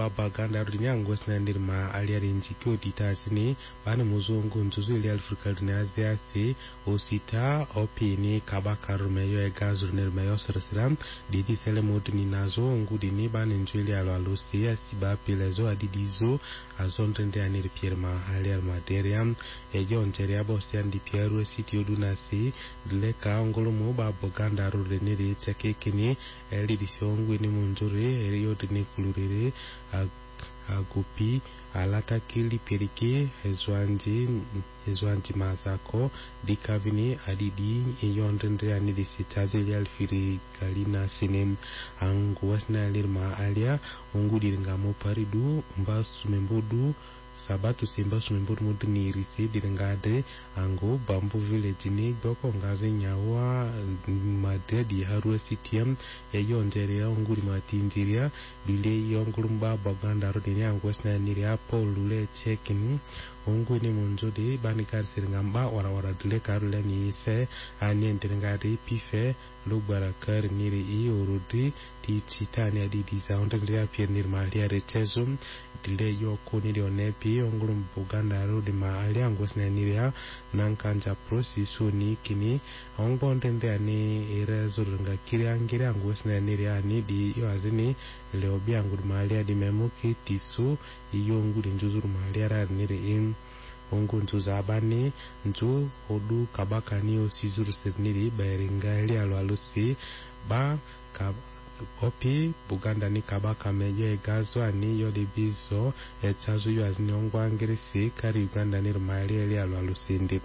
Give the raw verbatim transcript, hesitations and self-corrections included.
baba ganda rudini angos na ndirma aliari njikio ditasini bani muzungu nzuzu ili Afrika dunazi asi osita opini kabaka rumeyo egazu nirmeyo sarasiram didi sele modini nazo ngudini bani njuli alwalusi asiba pilezo adidizo azondrende anir pierma aliar materiam ejo njeria bosi andi pieru sitio dunasi dileka ngolomo baba ganda rudini ri chekekini eli disongu ni munjuri eriyo dini kulurire agupi alata kili perike hezwanji hezwanji mazako dikavini adidi yondende anidi sitaje yalfiri kalina sinem angwasna lirma alia ungudi ngamo paridu mbas membudu sabatu simba sumembur mudni risi direngade ango bambu village ni boko ngaze nyawa made di harua sitiam yayo njeria nguri matindiria bile yongurumba baganda rodini angwesna niria polule chekin ongu ni munjodi banikar siringamba wara wara dile karule ni se ani direngade pife lugbara kar niri i urudi ti chitani adi di zaunde lia pier nirmalia rechezum dile yo koni onepi ongurum buganda rodi ma aliangos na niria nankanja prosiso ni kini ongbondende ani erezurunga kiriangira angos na niria ni di yo azini leobi angur malia di memoki tisu iyo nguri njuzuru malia ra niri in ongu njuza abani nju hodu kabaka ni osizuru serniri bairinga ili alwalusi ba kab Opi Buganda ni kabaka meje egazo ani yode bizo echazu yu azini ongwa ngirisi kari Uganda ni rumali eli alwalusindi